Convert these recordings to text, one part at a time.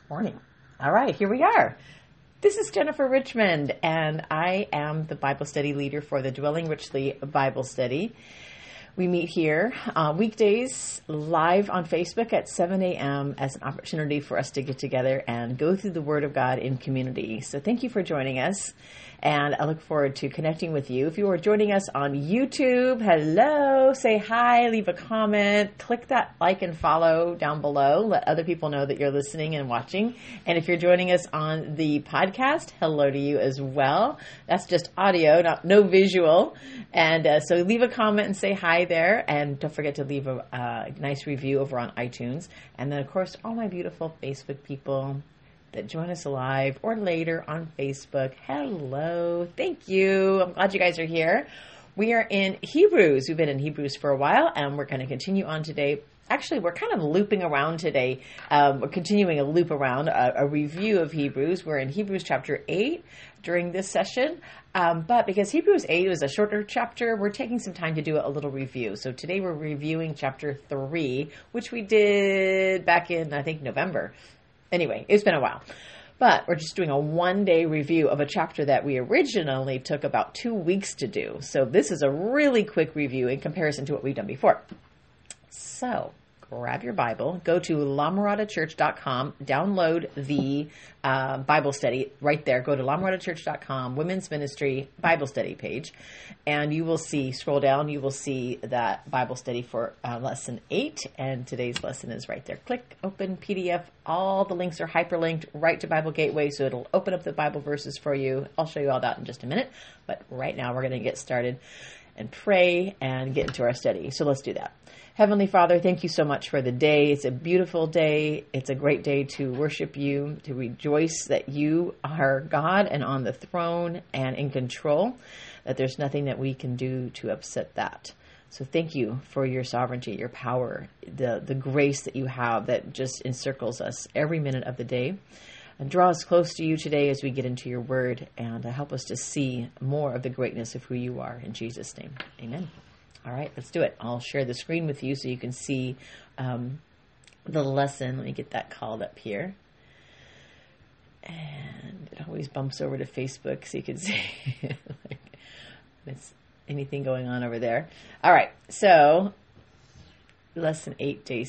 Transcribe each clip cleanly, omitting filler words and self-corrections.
Morning. All right, here we are. This is Jennifer Richmond, and I am the Bible study leader for the Dwelling Richly Bible Study. We meet here weekdays live on Facebook at 7 a.m. as an opportunity for us to get together and go through the Word of God in community. So thank you for joining us, and I look forward to connecting with you. If you are joining us on YouTube, hello, say hi, leave a comment, click that like and follow down below. Let other people know that you're listening and watching. And if you're joining us on the podcast, hello to you as well. That's just audio, no visual. And so leave a comment and say hi there, and don't forget to leave a nice review over on iTunes. And then, of course, all my beautiful Facebook people that join us live or later on Facebook, hello, thank you. I'm glad you guys are here. We are in Hebrews. We've been in Hebrews for a while, and we're going to continue on today. Actually, we're kind of looping around today. We're continuing a loop around, a review of Hebrews. We're in Hebrews chapter 8 during this session. But because Hebrews 8 is a shorter chapter, we're taking some time to do a little review. So today we're reviewing chapter 3, which we did back in, I think, November. Anyway, it's been a while. But we're just doing a one-day review of a chapter that we originally took about 2 weeks to do. So this is a really quick review in comparison to what we've done before. So grab your Bible, go to lamoradachurch.com, download the Bible study right there. Go to lamoradachurch.com, Women's Ministry Bible Study page, and you will see, scroll down, you will see that Bible study for lesson 8, and today's lesson is right there. Click, open PDF. All the links are hyperlinked right to Bible Gateway, so it'll open up the Bible verses for you. I'll show you all that in just a minute, but right now we're going to get started and pray and get into our study. So let's do that. Heavenly Father, thank you so much for the day. It's a beautiful day. It's a great day to worship you, to rejoice that you are God and on the throne and in control, that there's nothing that we can do to upset that. So thank you for your sovereignty, your power, the grace that you have that just encircles us every minute of the day. And draw us close to you today as we get into your word, and help us to see more of the greatness of who you are. In Jesus' name, amen. All right, let's do it. I'll share the screen with you so you can see the lesson. Let me get that called up here. And it always bumps over to Facebook so you can see like, there's anything going on over there. All right, so lesson 8, day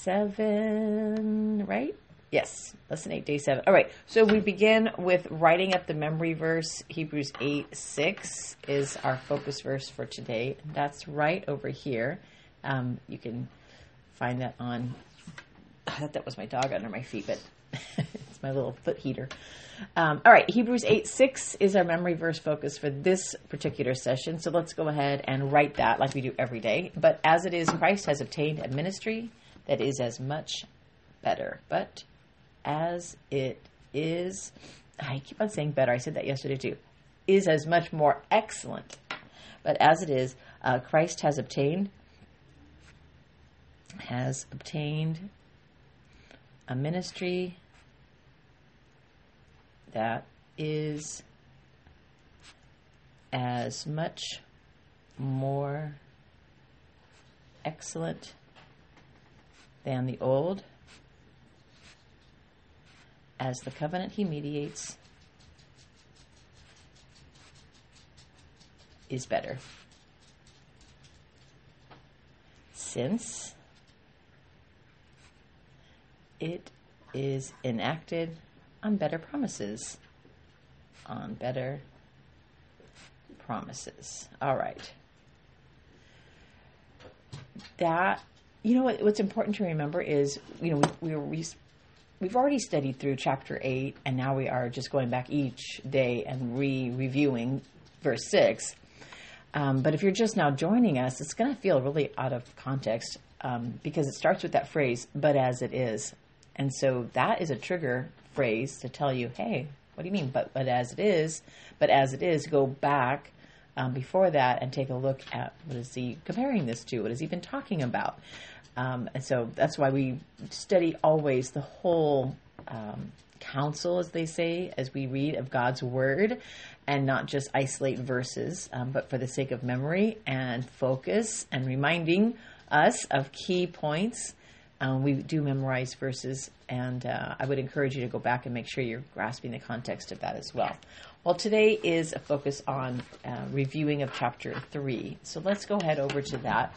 7, right? Yes, lesson 8, day 7. All right, so we begin with writing up the memory verse. Hebrews 8:6 is our focus verse for today. That's right over here. You can find that on, I thought that was my dog under my feet, but it's my little foot heater. All right, Hebrews 8:6 is our memory verse focus for this particular session. So let's go ahead and write that like we do every day. But as it is, Christ has obtained a ministry that is as much better. But as it is, I keep on saying better, I said that yesterday too, is as much more excellent. But as it is, Christ has obtained a ministry that is as much more excellent than the old, as the covenant he mediates is better, since it is enacted on better promises. On better promises. All right. That, you know, what's important to remember is, you know, we've already studied through chapter 8, and now we are just going back each day and reviewing verse 6. But if you're just now joining us, it's going to feel really out of context because it starts with that phrase, but as it is. And so that is a trigger phrase to tell you, hey, what do you mean, but as it is? But as it is, go back before that and take a look at what is he comparing this to? What has he been talking about? And so that's why we study always the whole counsel, as they say, as we read of God's word, and not just isolate verses, but for the sake of memory and focus and reminding us of key points We do memorize verses, and I would encourage you to go back and make sure you're grasping the context of that as well. Well, today is a focus on reviewing of chapter 3. So let's go ahead over to that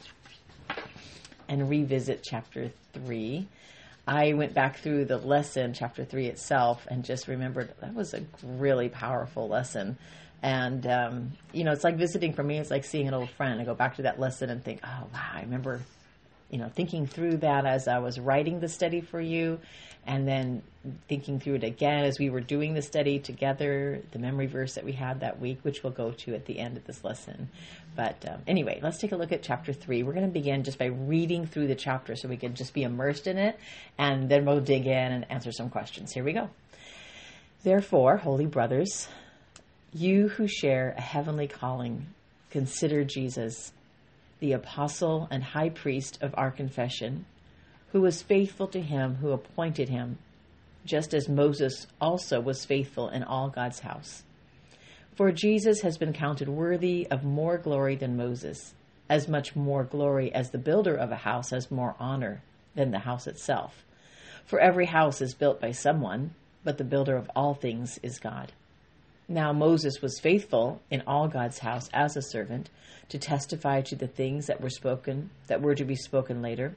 and revisit chapter 3. I went back through the lesson, chapter 3 itself, and just remembered that was a really powerful lesson. And, it's like visiting for me. It's like seeing an old friend. I go back to that lesson and think, oh, wow, I remember, thinking through that as I was writing the study for you, and then thinking through it again as we were doing the study together, the memory verse that we had that week, which we'll go to at the end of this lesson. But anyway, let's take a look at chapter 3. We're going to begin just by reading through the chapter so we can just be immersed in it, and then we'll dig in and answer some questions. Here we go. Therefore, holy brothers, you who share a heavenly calling, consider Jesus, the apostle and high priest of our confession, who was faithful to him who appointed him, just as Moses also was faithful in all God's house. For Jesus has been counted worthy of more glory than Moses, as much more glory as the builder of a house has more honor than the house itself. For every house is built by someone, but the builder of all things is God. Now Moses was faithful in all God's house as a servant to testify to the things that were to be spoken later.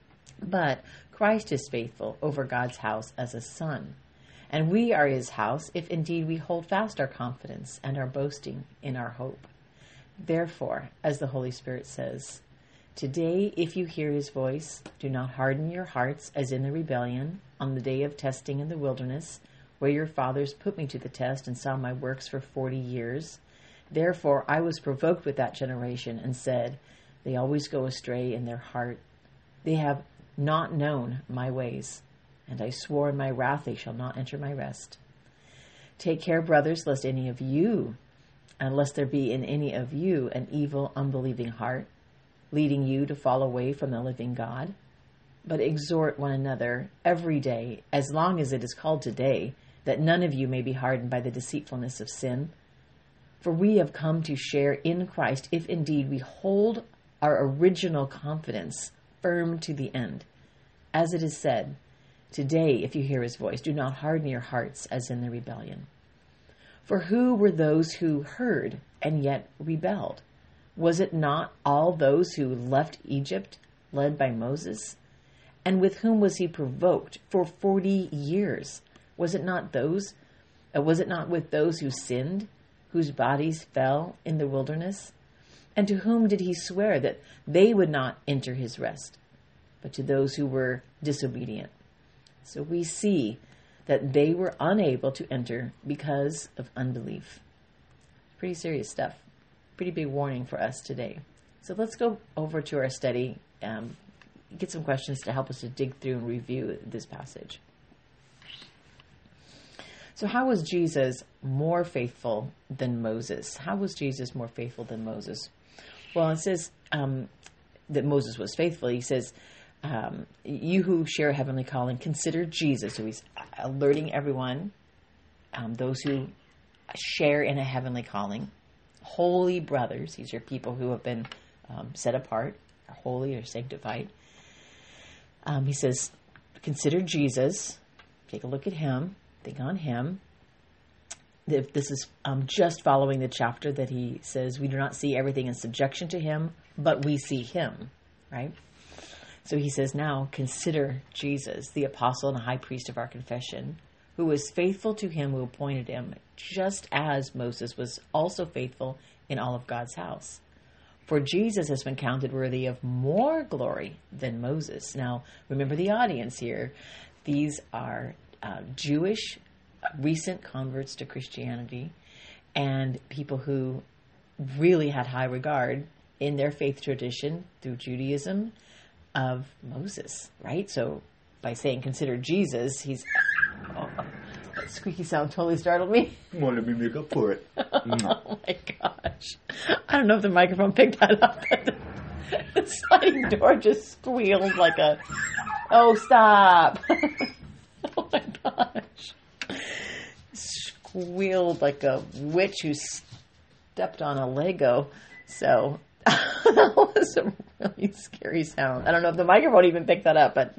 But Christ is faithful over God's house as a son. And we are his house if indeed we hold fast our confidence and our boasting in our hope. Therefore, as the Holy Spirit says, today if you hear his voice, do not harden your hearts as in the rebellion on the day of testing in the wilderness, where your fathers put me to the test and saw my works for 40 years. Therefore I was provoked with that generation and said, they always go astray in their heart. They have not known my ways, and I swore in my wrath they shall not enter my rest. Take care, brothers, lest any of you, and lest there be in any of you an evil, unbelieving heart, leading you to fall away from the living God. But exhort one another every day, as long as it is called today, that none of you may be hardened by the deceitfulness of sin. For we have come to share in Christ, if indeed we hold our original confidence firm to the end. As it is said, today, if you hear his voice, do not harden your hearts as in the rebellion. For who were those who heard and yet rebelled? Was it not all those who left Egypt, led by Moses? And with whom was he provoked for 40 years? Was it not with those who sinned, whose bodies fell in the wilderness? And to whom did he swear that they would not enter his rest, but to those who were disobedient? So we see that they were unable to enter because of unbelief. Pretty serious stuff. Pretty big warning for us today. So let's go over to our study, get some questions to help us to dig through and review this passage. So how was Jesus more faithful than Moses? How was Jesus more faithful than Moses? Well, it says that Moses was faithful. He says, you who share a heavenly calling, consider Jesus. So he's alerting everyone, those who share in a heavenly calling. Holy brothers, these are people who have been set apart, are holy or sanctified. He says, consider Jesus. Take a look at him. Think on him. This is just following the chapter that he says we do not see everything in subjection to him, but we see him, right? So he says now, consider Jesus, the apostle and high priest of our confession, who was faithful to him who appointed him, just as Moses was also faithful in all of God's house. For Jesus has been counted worthy of more glory than Moses. Now, remember the audience here. These are Jewish recent converts to Christianity and people who really had high regard in their faith tradition through Judaism of Moses, right? So by saying consider Jesus, he's... Oh, that squeaky sound totally startled me. Well, let me make up for it. Oh my gosh. I don't know if the microphone picked that up, but the sliding door just squealed like a... Oh, stop. Oh my gosh. Squealed like a witch who stepped on a Lego. So that was a really scary sound. I don't know if the microphone even picked that up, but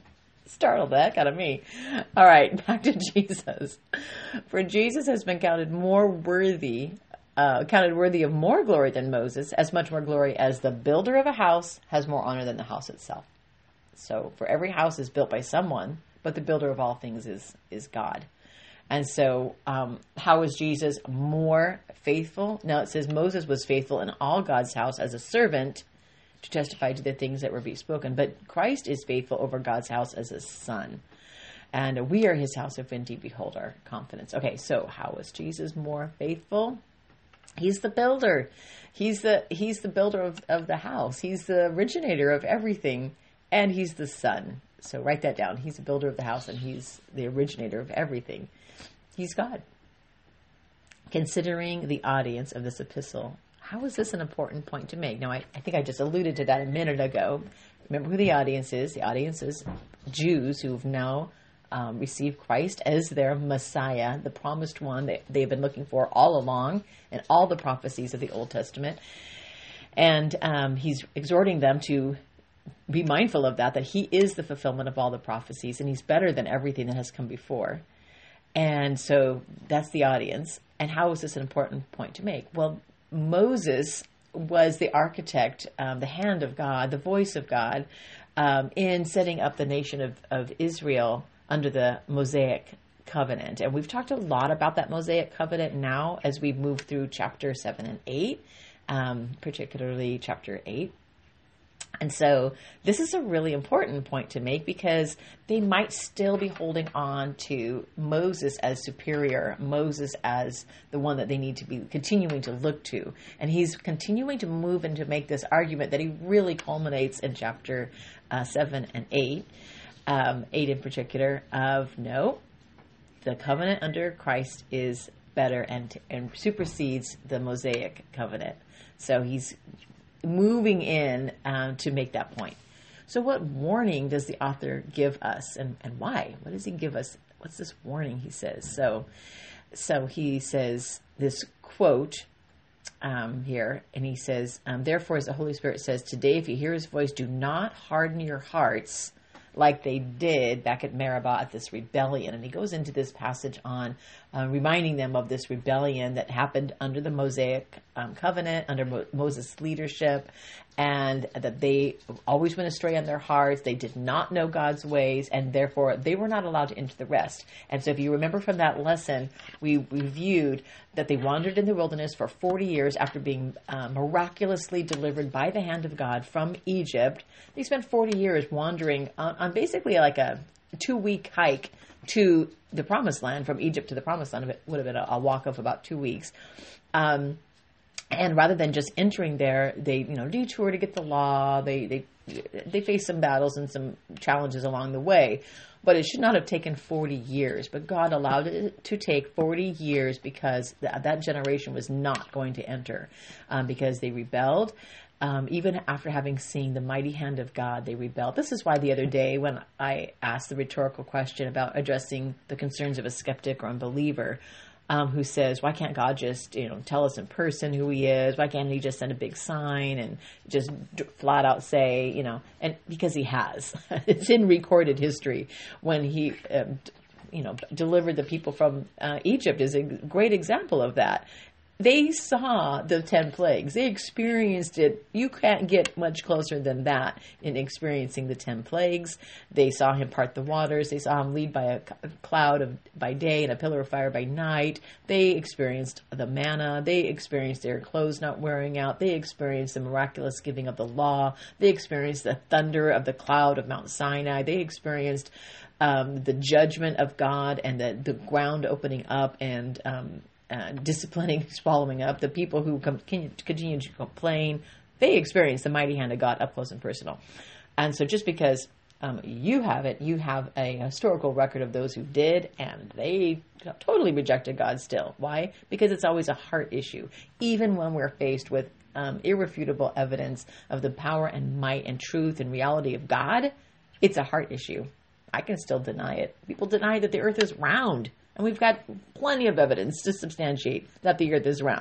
Startled the heck out of me. All right, back to Jesus. For Jesus has been counted worthy of more glory than Moses, as much more glory as the builder of a house has more honor than the house itself. So for every house is built by someone, but the builder of all things is God. And so how is Jesus more faithful? Now it says Moses was faithful in all God's house as a servant to testify to the things that were being spoken. But Christ is faithful over God's house as a son. And we are his house if indeed behold our confidence. Okay, so how is Jesus more faithful? He's the builder. He's the builder of the house. He's the originator of everything. And he's the son. So write that down. He's the builder of the house and he's the originator of everything. He's God. Considering the audience of this epistle, how is this an important point to make? Now, I think I just alluded to that a minute ago. Remember who the audience is. The audience is Jews who've now received Christ as their Messiah, the promised one that they've been looking for all along in all the prophecies of the Old Testament. And he's exhorting them to be mindful of that he is the fulfillment of all the prophecies and he's better than everything that has come before. And so that's the audience. And how is this an important point to make? Well, Moses was the architect, the hand of God, the voice of God, in setting up the nation of Israel under the Mosaic covenant. And we've talked a lot about that Mosaic covenant now as we move through chapter 7 and 8, particularly chapter 8. And so this is a really important point to make because they might still be holding on to Moses as superior, Moses as the one that they need to be continuing to look to. And he's continuing to move and to make this argument that he really culminates in chapter 7 and 8, 8 in particular, of no, the covenant under Christ is better and supersedes the Mosaic covenant. So he's moving in to make that point. So what warning does the author give us and why? What does he give us? What's this warning he says? So he says this quote here, and he says, therefore, as the Holy Spirit says, today, if you hear his voice, do not harden your hearts like they did back at Meribah at this rebellion. And he goes into this passage on reminding them of this rebellion that happened under the Mosaic covenant, under Moses' leadership, and that they always went astray on their hearts. They did not know God's ways, and therefore they were not allowed to enter the rest. And so if you remember from that lesson, we reviewed that they wandered in the wilderness for 40 years after being miraculously delivered by the hand of God from Egypt. They spent 40 years wandering on basically like a 2-week hike to the Promised Land. From Egypt to the Promised Land, it would have been a walk of about 2 weeks. And rather than just entering there, they detour to get the law. They face some battles and some challenges along the way. But it should not have taken 40 years. But God allowed it to take 40 years because that generation was not going to enter because they rebelled. Even after having seen the mighty hand of God, they rebelled. This is why the other day when I asked the rhetorical question about addressing the concerns of a skeptic or unbeliever, who says, why can't God just, tell us in person who he is? Why can't he just send a big sign and just flat out say, and because he has. It's in recorded history when he, delivered the people from Egypt is a great example of that. They saw the 10 plagues. They experienced it. You can't get much closer than that in experiencing the 10 plagues. They saw him part the waters. They saw him lead by a cloud by day and a pillar of fire by night. They experienced the manna. They experienced their clothes not wearing out. They experienced the miraculous giving of the law. They experienced the thunder of the cloud of Mount Sinai. They experienced the judgment of God and the ground opening up and disciplining, swallowing up. The people who continue to complain, they experience the mighty hand of God up close and personal. And so just because you have it, you have a historical record of those who did, and they totally rejected God still. Why? Because it's always a heart issue. Even when we're faced with irrefutable evidence of the power and might and truth and reality of God, it's a heart issue. I can still deny it. People deny that the earth is round. And we've got plenty of evidence to substantiate that the earth is round.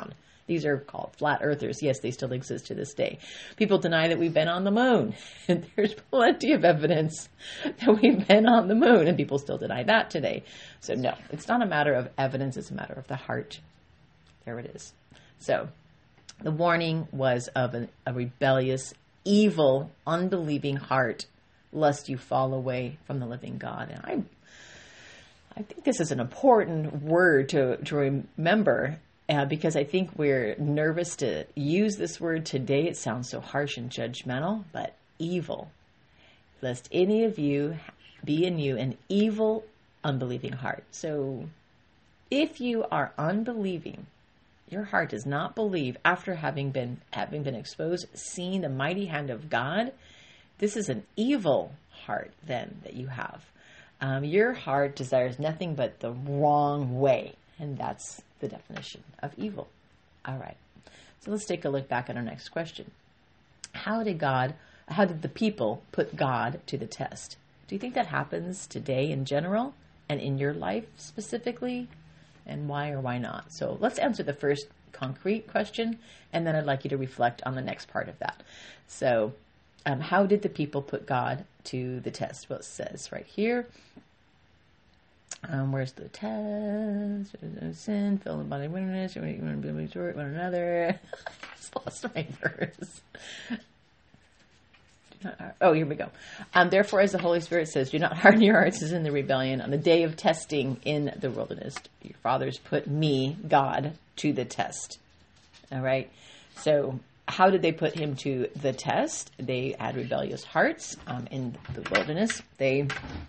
These are called flat earthers. Yes, they still exist to this day. People deny that we've been on the moon. And there's plenty of evidence that we've been on the moon, and people still deny that today. So no, it's not a matter of evidence. It's a matter of the heart. There it is. So the warning was of a rebellious, evil, unbelieving heart, lest you fall away from the living God. And I think this is an important word to remember, because I think we're nervous to use this word today. It sounds so harsh and judgmental, but evil. Lest any of you be in you an evil, unbelieving heart. So if you are unbelieving, your heart does not believe after having been exposed, seeing the mighty hand of God, this is an evil heart then that you have. Your heart desires nothing but the wrong way. And that's the definition of evil. All right. So let's take a look back at our next question. How did the people put God to the test? Do you think that happens today in general and in your life specifically? And why or why not? So let's answer the first concrete question, and then I'd like you to reflect on the next part of that. So how did the people put God to the test? Well, it says right here, where's the test? Sin, fill the body, wilderness, you want to be short one another. I just lost my verse. Oh, here we go. Therefore, as the Holy Spirit says, do not harden your hearts as in the rebellion on the day of testing in the wilderness. Your fathers put me, God, to the test. All right. So how did they put him to the test? They had rebellious hearts in the wilderness. They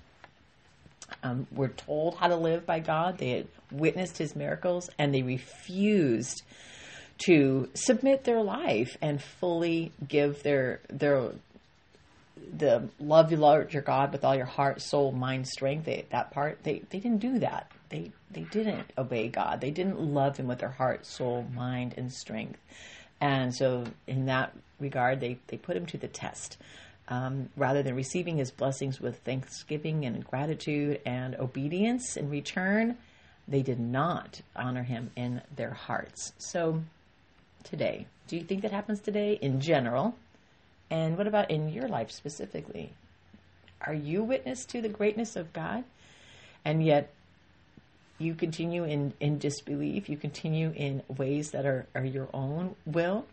were told how to live by God. They had witnessed his miracles, and they refused to submit their life and fully give the love you Lord your God with all your heart, soul, mind, strength. They didn't do that. They didn't obey God. They didn't love him with their heart, soul, mind, and strength. And so in that regard, they put him to the test. Rather than receiving his blessings with thanksgiving and gratitude and obedience in return, they did not honor him in their hearts. So today, do you think that happens today in general? And what about in your life specifically? Are you witness to the greatness of God? And yet you continue in disbelief. You continue in ways that are your own will.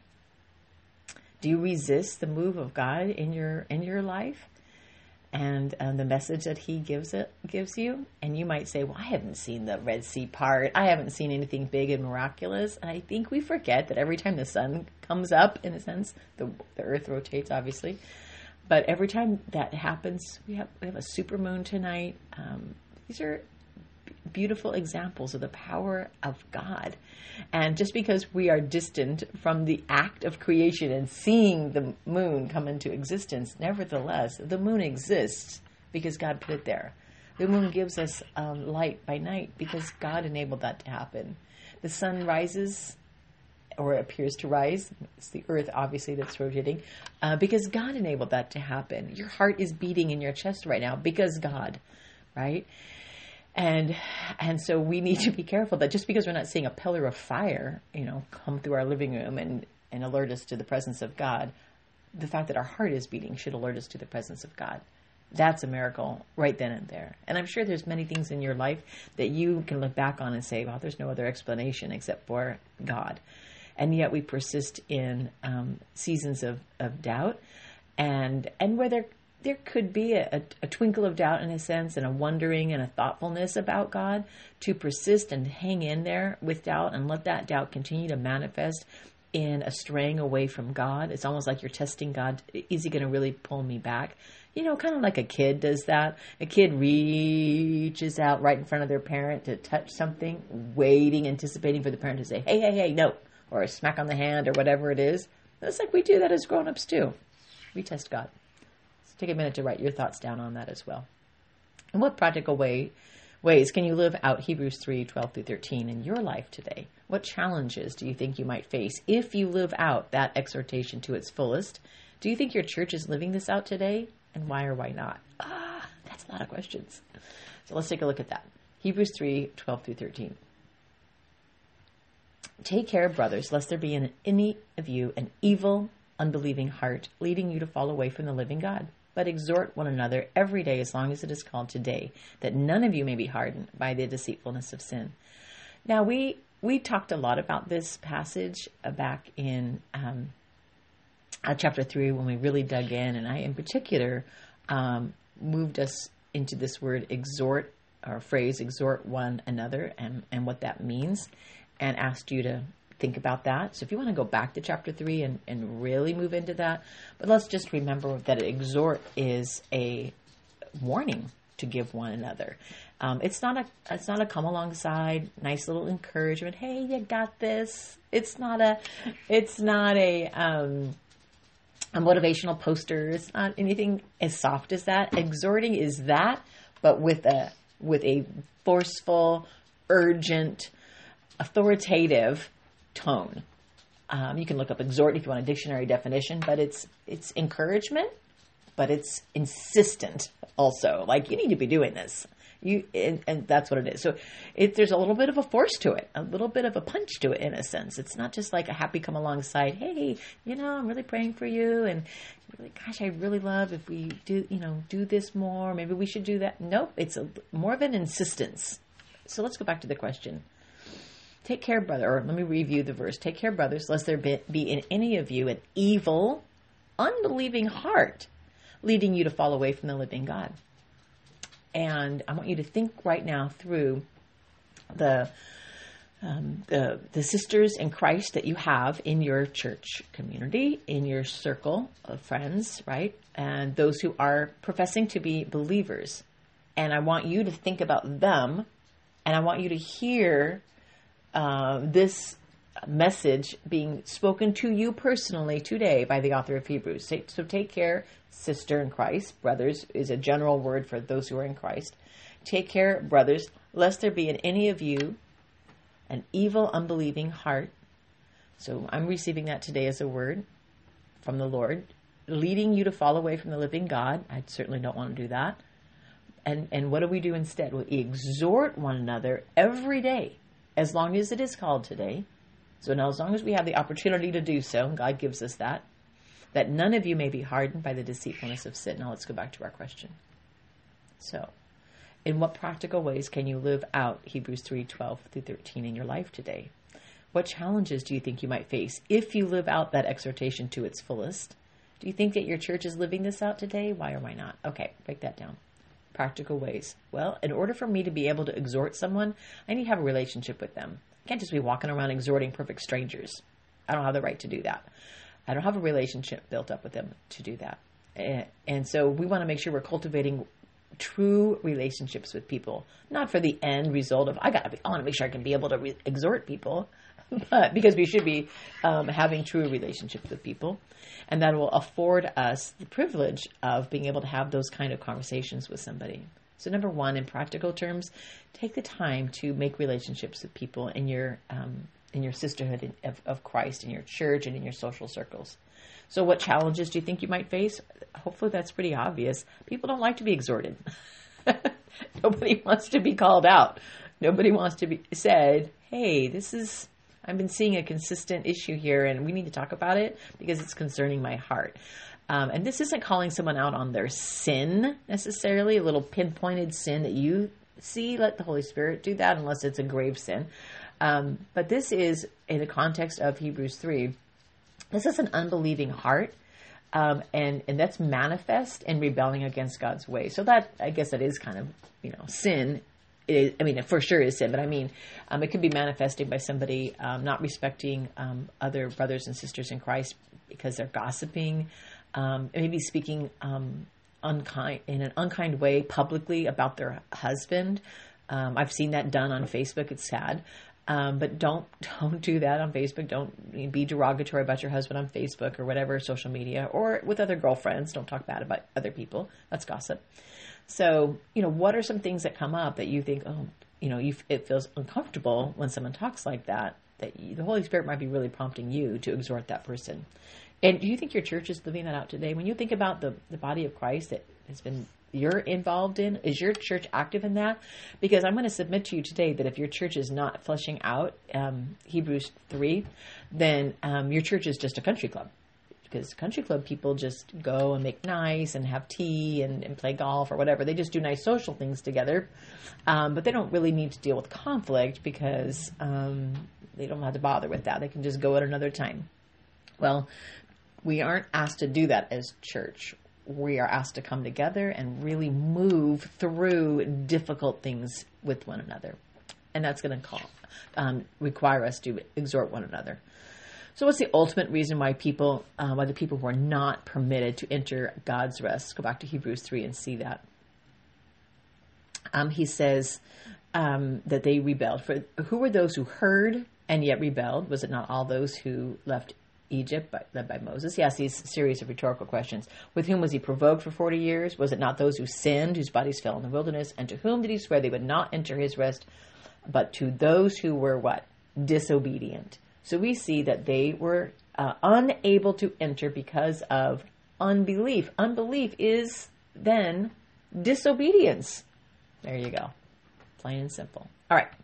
Do you resist the move of God in your life and the message that he gives you? And you might say, well, I haven't seen the Red Sea part. I haven't seen anything big and miraculous. And I think we forget that every time the sun comes up, in a sense, the earth rotates, obviously. But every time that happens, we have a supermoon tonight. These are beautiful examples of the power of God. And just because we are distant from the act of creation and seeing the moon come into existence, nevertheless, the moon exists because God put it there. The moon gives us light by night because God enabled that to happen. The sun rises, or appears to rise. It's the earth, obviously, that's rotating, because God enabled that to happen. Your heart is beating in your chest right now because God, right? And so we need to be careful that just because we're not seeing a pillar of fire, come through our living room and alert us to the presence of God, the fact that our heart is beating should alert us to the presence of God. That's a miracle right then and there. And I'm sure there's many things in your life that you can look back on and say, well, there's no other explanation except for God. And yet we persist in seasons of doubt and where there could be a twinkle of doubt in a sense, and a wondering and a thoughtfulness about God, to persist and hang in there with doubt and let that doubt continue to manifest in a straying away from God. It's almost like you're testing God. Is he going to really pull me back? Kind of like a kid does that. A kid reaches out right in front of their parent to touch something, waiting, anticipating for the parent to say, hey, no, or a smack on the hand or whatever it is. It's like we do that as grown-ups too. We test God. Take a minute to write your thoughts down on that as well. In what practical ways can you live out Hebrews 3:12-13 in your life today? What challenges do you think you might face if you live out that exhortation to its fullest? Do you think your church is living this out today? And why or why not? That's a lot of questions. So let's take a look at that. Hebrews 3:12-13. Take care, brothers, lest there be in any of you an evil, unbelieving heart, leading you to fall away from the living God. But exhort one another every day as long as it is called today, that none of you may be hardened by the deceitfulness of sin. Now, we talked a lot about this passage back in chapter 3 when we really dug in, and I, in particular, moved us into this word exhort, or phrase exhort one another, and what that means, and asked you to think about that. So if you want to go back to chapter 3 and really move into that, but let's just remember that exhort is a warning to give one another. It's not a come alongside, nice little encouragement. Hey, you got this. It's not a motivational poster. It's not anything as soft as that. Exhorting is that, but with a forceful, urgent, authoritative tone. You can look up exhort if you want a dictionary definition, but it's encouragement, but it's insistent also. Like, you need to be doing this. And that's what it is. So there's a little bit of a force to it, a little bit of a punch to it in a sense. It's not just like a happy come alongside, hey, I'm really praying for you, and really, gosh, I really love if we do this more. Maybe we should do that. Nope, it's more of an insistence. So let's go back to the question. Take care, brother, or let me review the verse. Take care, brothers, lest there be in any of you an evil, unbelieving heart, leading you to fall away from the living God. And I want you to think right now through the sisters in Christ that you have in your church community, in your circle of friends, right? And those who are professing to be believers. And I want you to think about them, and I want you to hear this message being spoken to you personally today by the author of Hebrews. So take care, sister in Christ. Brothers is a general word for those who are in Christ. Take care, brothers, lest there be in any of you an evil, unbelieving heart. So I'm receiving that today as a word from the Lord, leading you to fall away from the living God. I certainly don't want to do that. And what do we do instead? We exhort one another every day, as long as it is called today. So now, as long as we have the opportunity to do so, and God gives us that none of you may be hardened by the deceitfulness of sin. Now let's go back to our question. So, in what practical ways can you live out Hebrews 3:12 through 13 in your life today? What challenges do you think you might face if you live out that exhortation to its fullest? Do you think that your church is living this out today? Why or why not? Okay, break that down. Practical ways. Well, in order for me to be able to exhort someone, I need to have a relationship with them. I can't just be walking around exhorting perfect strangers. I don't have the right to do that. I don't have a relationship built up with them to do that. And so we want to make sure we're cultivating true relationships with people, not for the end result of, I want to make sure I can be able to exhort people, but because we should be having true relationships with people. And that will afford us the privilege of being able to have those kind of conversations with somebody. So number one, in practical terms, take the time to make relationships with people in your sisterhood of Christ, in your church, and in your social circles. So what challenges do you think you might face? Hopefully that's pretty obvious. People don't like to be exhorted. Nobody wants to be called out. Nobody wants to be said, hey, I've been seeing a consistent issue here, and we need to talk about it because it's concerning my heart. And this isn't calling someone out on their sin necessarily, a little pinpointed sin that you see. Let the Holy Spirit do that unless it's a grave sin. But this is in the context of Hebrews 3. This is an unbelieving heart, and that's manifest in rebelling against God's way. So that, I guess, that is kind of, sin. It for sure is sin, but it could be manifesting by somebody not respecting other brothers and sisters in Christ because they're gossiping, maybe speaking in an unkind way publicly about their husband. I've seen that done on Facebook. It's sad. But don't do that on Facebook. Don't be derogatory about your husband on Facebook or whatever, social media, or with other girlfriends. Don't talk bad about other people. That's gossip. So, what are some things that come up that you think, it feels uncomfortable when someone talks like that the Holy Spirit might be really prompting you to exhort that person. And do you think your church is living that out today? When you think about the body of Christ that has been you're involved in? Is your church active in that? Because I'm going to submit to you today that if your church is not fleshing out Hebrews 3, then your church is just a country club. Because country club people just go and make nice and have tea and play golf or whatever. They just do nice social things together. But they don't really need to deal with conflict because they don't have to bother with that. They can just go at another time. Well, we aren't asked to do that as church. We are asked to come together and really move through difficult things with one another. And that's going to require us to exhort one another. So what's the ultimate reason why the people were not permitted to enter God's rest? Go back to Hebrews 3 and see that. He says that they rebelled. For who were those who heard and yet rebelled? Was it not all those who left Egypt, led by Moses? He asked these series of rhetorical questions. With whom was he provoked for 40 years? Was it not those who sinned, whose bodies fell in the wilderness? And to whom did he swear they would not enter his rest, but to those who were what? Disobedient. So we see that they were unable to enter because of unbelief. Unbelief is then disobedience. There you go. Plain and simple. All right.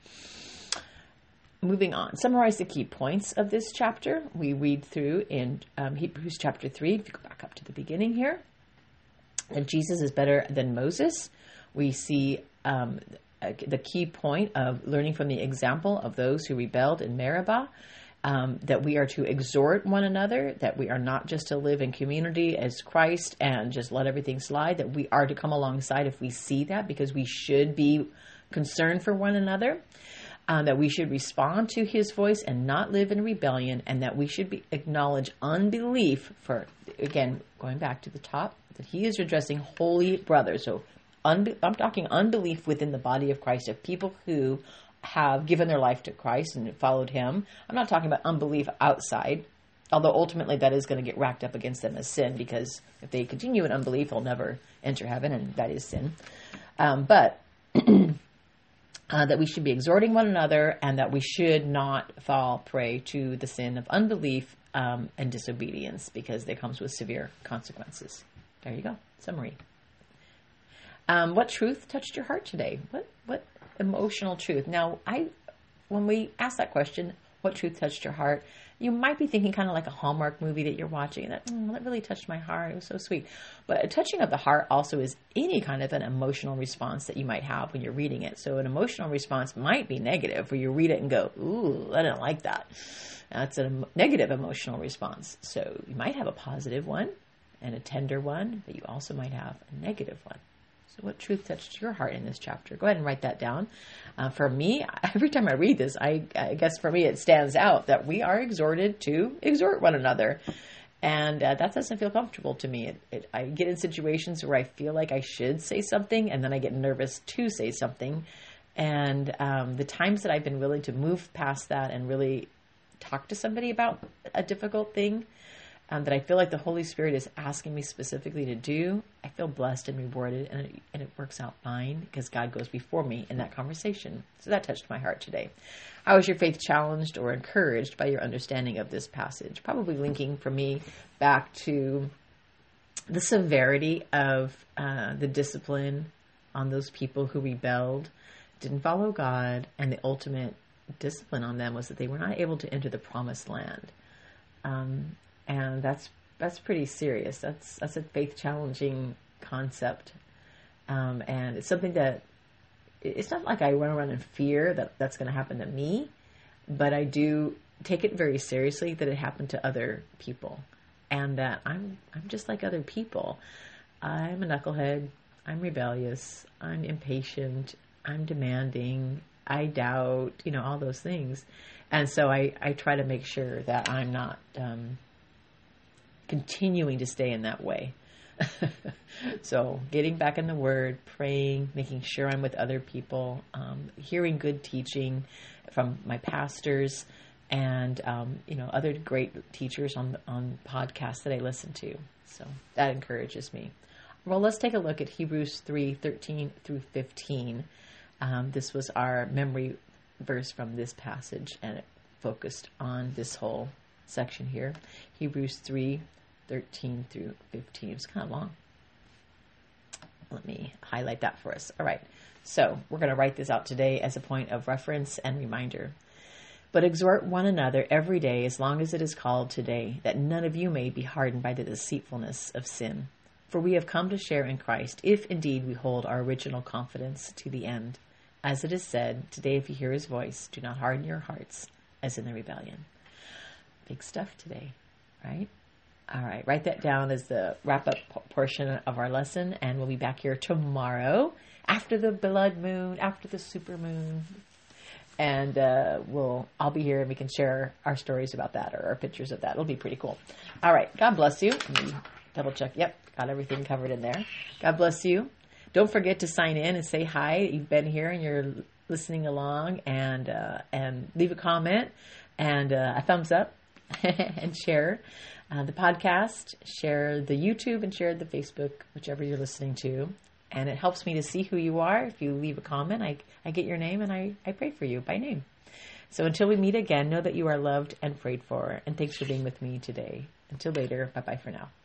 Moving on. Summarize the key points of this chapter. We read through in Hebrews chapter 3. If you go back up to the beginning here, that Jesus is better than Moses. We see the key point of learning from the example of those who rebelled in Meribah. That we are to exhort one another, that we are not just to live in community as Christ and just let everything slide, that we are to come alongside if we see that, because we should be concerned for one another, that we should respond to his voice and not live in rebellion, and that we should acknowledge unbelief for, again, going back to the top, that he is addressing holy brothers. So I'm talking unbelief within the body of Christ, of people who have given their life to Christ and followed him. I'm not talking about unbelief outside, although ultimately that is going to get racked up against them as sin, because if they continue in unbelief, they'll never enter heaven, and that is sin. But that we should be exhorting one another, and that we should not fall prey to the sin of unbelief and disobedience, because it comes with severe consequences. There you go. Summary. What truth touched your heart today? What emotional truth? Now, when we ask that question, what truth touched your heart, you might be thinking kind of like a Hallmark movie that you're watching, and that really touched my heart. It was so sweet. But a touching of the heart also is any kind of an emotional response that you might have when you're reading it. So an emotional response might be negative, where you read it and go, ooh, I didn't like that. That's a negative emotional response. So you might have a positive one and a tender one, but you also might have a negative one. So what truth touched your heart in this chapter? Go ahead and write that down. For me, every time I read this, I guess for me it stands out that we are exhorted to exhort one another. And that doesn't feel comfortable to me. I get in situations where I feel like I should say something, and then I get nervous to say something. And the times that I've been willing to move past that and really talk to somebody about a difficult thing, that I feel like the Holy Spirit is asking me specifically to do, I feel blessed and rewarded, and it works out fine because God goes before me in that conversation. So that touched my heart today. How was your faith challenged or encouraged by your understanding of this passage? Probably linking for me back to the severity of the discipline on those people who rebelled, didn't follow God, and the ultimate discipline on them was that they were not able to enter the promised land. And that's pretty serious. That's a faith challenging concept. And it's something that, it's not like I run around in fear that that's going to happen to me, but I do take it very seriously that it happened to other people, and that I'm just like other people. I'm a knucklehead. I'm rebellious. I'm impatient. I'm demanding. I doubt, all those things. And so I try to make sure that I'm not continuing to stay in that way. So getting back in the Word, praying, making sure I'm with other people, hearing good teaching from my pastors and, other great teachers on podcasts that I listen to. So that encourages me. Well, let's take a look at Hebrews 3:13 through 15. This was our memory verse from this passage, and it focused on this whole section here. Hebrews 3:13 through 15. It's kind of long. Let me highlight that for us. All right. So we're going to write this out today as a point of reference and reminder. But exhort one another every day, as long as it is called today, that none of you may be hardened by the deceitfulness of sin. For we have come to share in Christ, if indeed we hold our original confidence to the end. As it is said, today if you hear his voice, do not harden your hearts, as in the rebellion. Big stuff today, right? All right, write that down as the wrap-up portion of our lesson, and we'll be back here tomorrow after the blood moon, after the super moon, and I'll be here and we can share our stories about that or our pictures of that. It'll be pretty cool. All right, God bless you. Let me double check. Yep, got everything covered in there. God bless you. Don't forget to sign in and say hi. You've been here and you're listening along, and leave a comment and a thumbs up and share the podcast, share the YouTube, and share the Facebook, whichever you're listening to. And it helps me to see who you are. If you leave a comment, I get your name and I pray for you by name. So until we meet again, know that you are loved and prayed for. And thanks for being with me today. Until later, bye-bye for now.